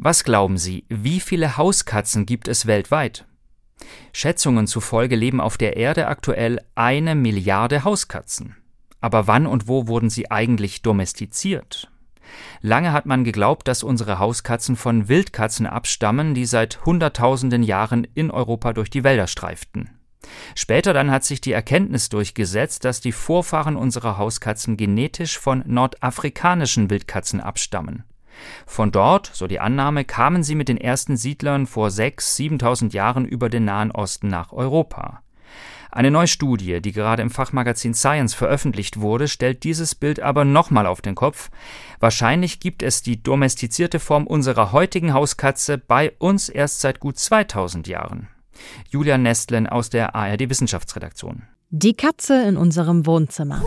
Was glauben Sie, wie viele Hauskatzen gibt es weltweit? Schätzungen zufolge leben auf der Erde aktuell 1 Milliarde Hauskatzen. Aber wann und wo wurden sie eigentlich domestiziert? Lange hat man geglaubt, dass unsere Hauskatzen von Wildkatzen abstammen, die seit Hunderttausenden Jahren in Europa durch die Wälder streiften. Später dann hat sich die Erkenntnis durchgesetzt, dass die Vorfahren unserer Hauskatzen genetisch von nordafrikanischen Wildkatzen abstammen. Von dort, so die Annahme, kamen sie mit den ersten Siedlern vor 6.000, 7.000 Jahren über den Nahen Osten nach Europa. Eine neue Studie, die gerade im Fachmagazin Science veröffentlicht wurde, stellt dieses Bild aber nochmal auf den Kopf. Wahrscheinlich gibt es die domestizierte Form unserer heutigen Hauskatze bei uns erst seit gut 2000 Jahren. Julia Nestlen aus der ARD-Wissenschaftsredaktion. Die Katze in unserem Wohnzimmer.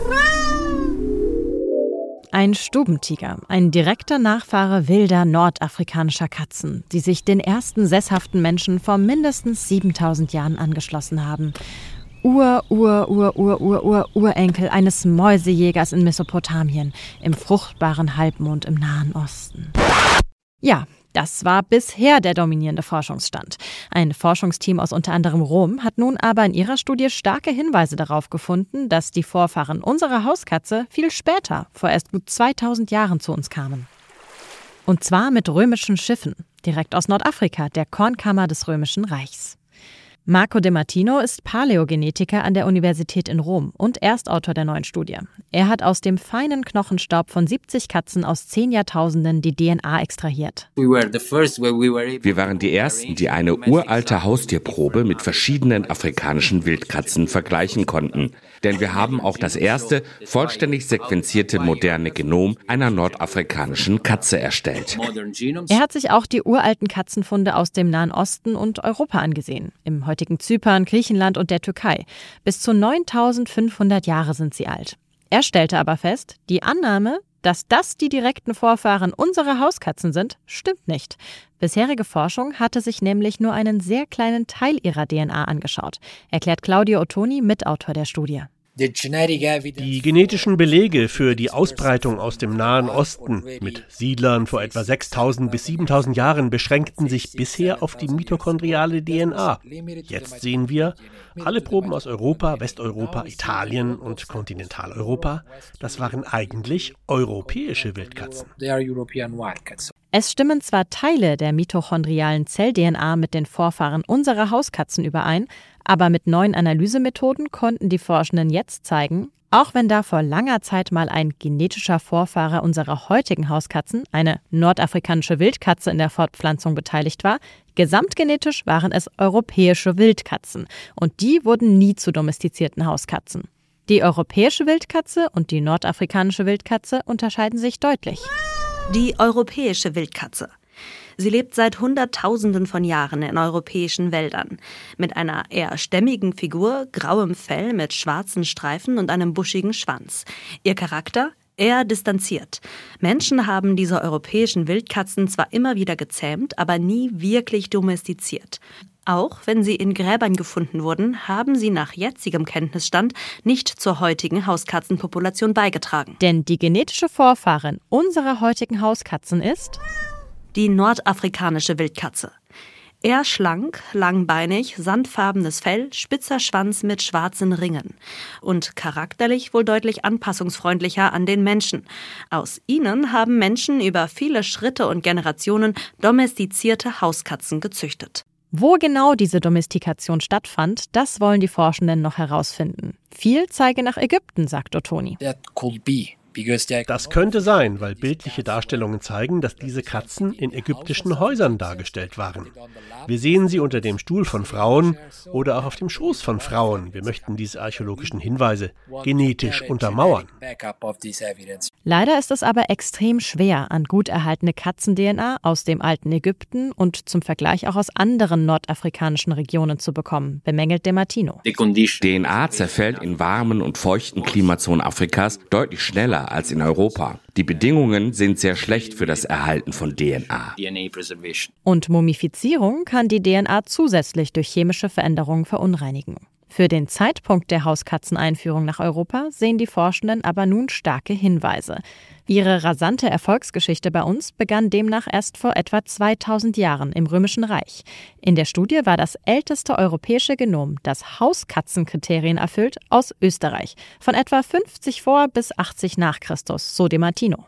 Ein Stubentiger, ein direkter Nachfahre wilder nordafrikanischer Katzen, die sich den ersten sesshaften Menschen vor mindestens 7000 Jahren angeschlossen haben. Urenkel eines Mäusejägers in Mesopotamien, im fruchtbaren Halbmond im Nahen Osten. Ja, das war bisher der dominierende Forschungsstand. Ein Forschungsteam aus unter anderem Rom hat nun aber in ihrer Studie starke Hinweise darauf gefunden, dass die Vorfahren unserer Hauskatze viel später, vor erst gut 2000 Jahren, zu uns kamen. Und zwar mit römischen Schiffen, direkt aus Nordafrika, der Kornkammer des Römischen Reichs. Marco De Martino ist Paläogenetiker an der Universität in Rom und Erstautor der neuen Studie. Er hat aus dem feinen Knochenstaub von 70 Katzen aus 10 Jahrtausenden die DNA extrahiert. Wir waren die Ersten, die eine uralte Haustierprobe mit verschiedenen afrikanischen Wildkatzen vergleichen konnten. Denn wir haben auch das erste vollständig sequenzierte moderne Genom einer nordafrikanischen Katze erstellt. Er hat sich auch die uralten Katzenfunde aus dem Nahen Osten und Europa angesehen. Im heutigen Zypern, Griechenland und der Türkei. Bis zu 9500 Jahre sind sie alt. Er stellte aber fest, die Annahme, dass das die direkten Vorfahren unserer Hauskatzen sind, stimmt nicht. Bisherige Forschung hatte sich nämlich nur einen sehr kleinen Teil ihrer DNA angeschaut, erklärt Claudio Ottoni, Mitautor der Studie. Die genetischen Belege für die Ausbreitung aus dem Nahen Osten mit Siedlern vor etwa 6.000 bis 7.000 Jahren beschränkten sich bisher auf die mitochondriale DNA. Jetzt sehen wir, alle Proben aus Europa, Westeuropa, Italien und Kontinentaleuropa, das waren eigentlich europäische Wildkatzen. Es stimmen zwar Teile der mitochondrialen Zell-DNA mit den Vorfahren unserer Hauskatzen überein, aber mit neuen Analysemethoden konnten die Forschenden jetzt zeigen, auch wenn da vor langer Zeit mal ein genetischer Vorfahre unserer heutigen Hauskatzen, eine nordafrikanische Wildkatze, in der Fortpflanzung beteiligt war, gesamtgenetisch waren es europäische Wildkatzen und die wurden nie zu domestizierten Hauskatzen. Die europäische Wildkatze und die nordafrikanische Wildkatze unterscheiden sich deutlich. Die europäische Wildkatze. Sie lebt seit Hunderttausenden von Jahren in europäischen Wäldern. Mit einer eher stämmigen Figur, grauem Fell mit schwarzen Streifen und einem buschigen Schwanz. Ihr Charakter? Eher distanziert. Menschen haben diese europäischen Wildkatzen zwar immer wieder gezähmt, aber nie wirklich domestiziert. Auch wenn sie in Gräbern gefunden wurden, haben sie nach jetzigem Kenntnisstand nicht zur heutigen Hauskatzenpopulation beigetragen. Denn die genetische Vorfahrin unserer heutigen Hauskatzen ist die nordafrikanische Wildkatze. Eher schlank, langbeinig, sandfarbenes Fell, spitzer Schwanz mit schwarzen Ringen. Und charakterlich wohl deutlich anpassungsfreundlicher an den Menschen. Aus ihnen haben Menschen über viele Schritte und Generationen domestizierte Hauskatzen gezüchtet. Wo genau diese Domestikation stattfand, das wollen die Forschenden noch herausfinden. Viel zeige nach Ägypten, sagt Ottoni. Das könnte sein, weil bildliche Darstellungen zeigen, dass diese Katzen in ägyptischen Häusern dargestellt waren. Wir sehen sie unter dem Stuhl von Frauen oder auch auf dem Schoß von Frauen. Wir möchten diese archäologischen Hinweise genetisch untermauern. Leider ist es aber extrem schwer, an gut erhaltene Katzen-DNA aus dem alten Ägypten und zum Vergleich auch aus anderen nordafrikanischen Regionen zu bekommen, bemängelt De Martino. DNA zerfällt in warmen und feuchten Klimazonen Afrikas deutlich schneller als in Europa. Die Bedingungen sind sehr schlecht für das Erhalten von DNA. Und Mumifizierung kann die DNA zusätzlich durch chemische Veränderungen verunreinigen. Für den Zeitpunkt der Hauskatzeneinführung nach Europa sehen die Forschenden aber nun starke Hinweise. Ihre rasante Erfolgsgeschichte bei uns begann demnach erst vor etwa 2000 Jahren im Römischen Reich. In der Studie war das älteste europäische Genom, das Hauskatzenkriterien erfüllt, aus Österreich. Von etwa 50 vor bis 80 nach Christus, so De Martino.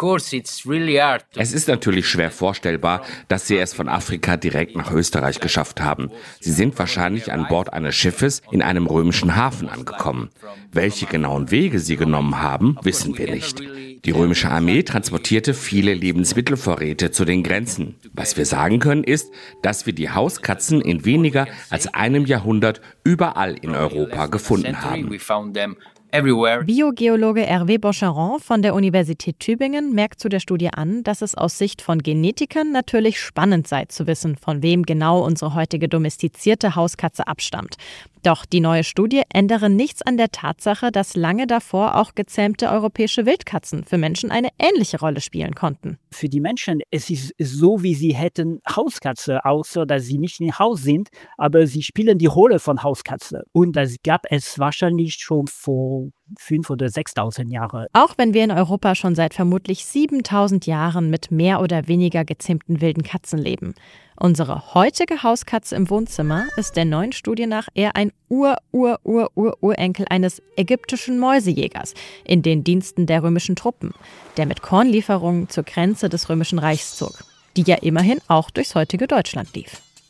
Es ist natürlich schwer vorstellbar, dass sie es von Afrika direkt nach Österreich geschafft haben. Sie sind wahrscheinlich an Bord eines Schiffes in einem römischen Hafen angekommen. Welche genauen Wege sie genommen haben, wissen wir nicht. Die römische Armee transportierte viele Lebensmittelvorräte zu den Grenzen. Was wir sagen können, ist, dass wir die Hauskatzen in weniger als einem Jahrhundert überall in Europa gefunden haben. Biogeologe Hervé Bocheron von der Universität Tübingen merkt zu der Studie an, dass es aus Sicht von Genetikern natürlich spannend sei zu wissen, von wem genau unsere heutige domestizierte Hauskatze abstammt. Doch die neue Studie ändere nichts an der Tatsache, dass lange davor auch gezähmte europäische Wildkatzen für Menschen eine ähnliche Rolle spielen konnten. Für die Menschen es ist es so, wie sie hätten Hauskatze, außer dass sie nicht im Haus sind, aber sie spielen die Rolle von Hauskatze. Und das gab es wahrscheinlich schon vor 5.000 oder 6.000 Jahren. Auch wenn wir in Europa schon seit vermutlich 7.000 Jahren mit mehr oder weniger gezähmten wilden Katzen leben. Unsere heutige Hauskatze im Wohnzimmer ist der neuen Studie nach eher ein Urenkel eines ägyptischen Mäusejägers in den Diensten der römischen Truppen, der mit Kornlieferungen zur Grenze des Römischen Reichs zog, die ja immerhin auch durchs heutige Deutschland lief.